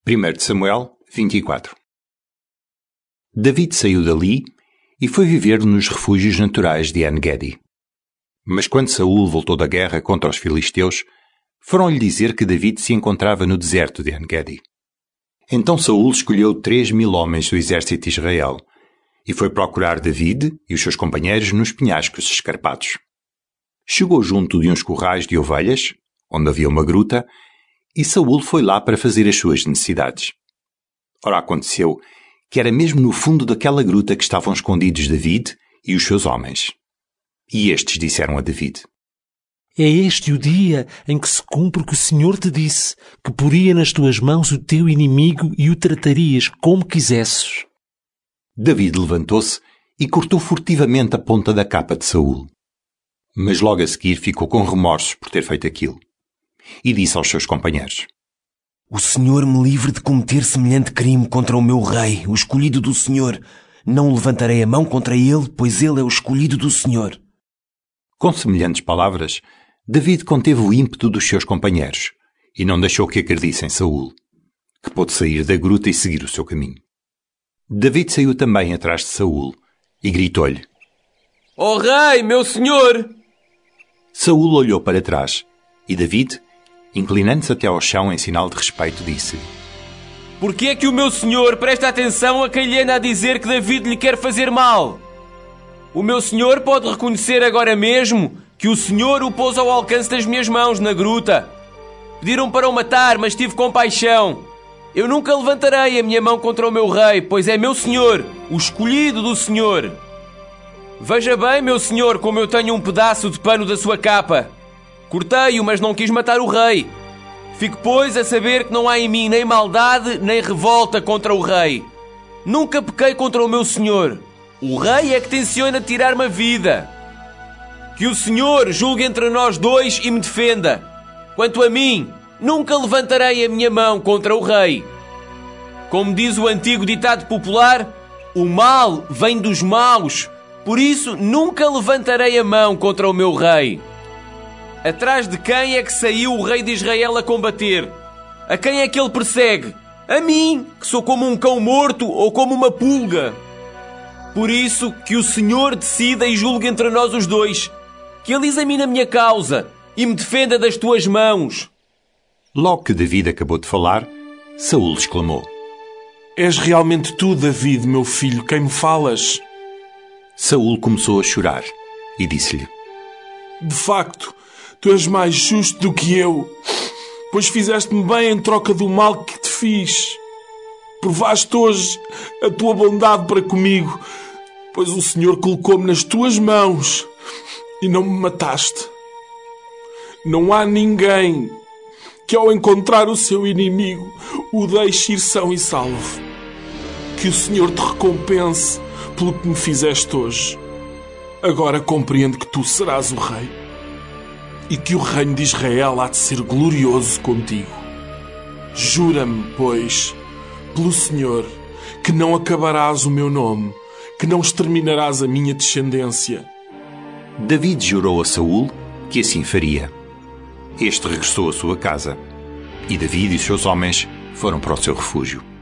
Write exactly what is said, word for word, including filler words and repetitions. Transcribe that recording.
primeiro Samuel vinte e quatro. David saiu dali e foi viver nos refúgios naturais de En-Gedi. Mas quando Saul voltou da guerra contra os filisteus, foram-lhe dizer que David se encontrava no deserto de En-Gedi. Então Saul escolheu três mil homens do exército de Israel e foi procurar David e os seus companheiros nos penhascos escarpados. Chegou junto de uns currais de ovelhas, onde havia uma gruta, e Saul foi lá para fazer as suas necessidades. Ora, aconteceu que era mesmo no fundo daquela gruta que estavam escondidos David e os seus homens. E estes disseram a David: É este o dia em que se cumpre o que o Senhor te disse, que poria nas tuas mãos o teu inimigo e o tratarias como quisesses. David levantou-se e cortou furtivamente a ponta da capa de Saul. Mas logo a seguir ficou com remorsos por ter feito aquilo. E disse aos seus companheiros: O Senhor me livre de cometer semelhante crime contra o meu rei, o escolhido do Senhor. Não levantarei a mão contra ele, pois ele é o escolhido do Senhor. Com semelhantes palavras, David conteve o ímpeto dos seus companheiros e não deixou que acredissem Saul, que pôde sair da gruta e seguir o seu caminho. David saiu também atrás de Saul e gritou-lhe: Ó rei, meu senhor! Saul olhou para trás e David, inclinando-se até ao chão em sinal de respeito, disse: Por que é que o meu senhor presta atenção a quem lhe anda a dizer que David lhe quer fazer mal? O meu senhor pode reconhecer agora mesmo que o Senhor o pôs ao alcance das minhas mãos na gruta. Pediram para o matar, mas tive compaixão. Eu nunca levantarei a minha mão contra o meu rei, pois é meu senhor, o escolhido do Senhor. Veja bem, meu senhor, como eu tenho um pedaço de pano da sua capa. Cortei-o, mas não quis matar o rei. Fico, pois, a saber que não há em mim nem maldade, nem revolta contra o rei. Nunca pequei contra o meu senhor. O rei é que tenciona tirar-me a vida. Que o Senhor julgue entre nós dois e me defenda. Quanto a mim, nunca levantarei a minha mão contra o rei. Como diz o antigo ditado popular, o mal vem dos maus, por isso nunca levantarei a mão contra o meu rei. Atrás de quem é que saiu o rei de Israel a combater? A quem é que ele persegue? A mim, que sou como um cão morto ou como uma pulga. Por isso, que o Senhor decida e julgue entre nós os dois, que ele examine a minha causa e me defenda das tuas mãos. Logo que David acabou de falar, Saul exclamou: És realmente tu, David, meu filho, quem me falas? Saul começou a chorar e disse-lhe: De facto, tu és mais justo do que eu, pois fizeste-me bem em troca do mal que te fiz. Provaste hoje a tua bondade para comigo, pois o Senhor colocou-me nas tuas mãos e não me mataste. Não há ninguém que ao encontrar o seu inimigo o deixe ir são e salvo. Que o Senhor te recompense pelo que me fizeste hoje. Agora compreendo que tu serás o rei e que o reino de Israel há de ser glorioso contigo. Jura-me, pois, pelo Senhor, que não acabarás o meu nome, que não exterminarás a minha descendência. David jurou a Saul que assim faria. Este regressou à sua casa, e David e os seus homens foram para o seu refúgio.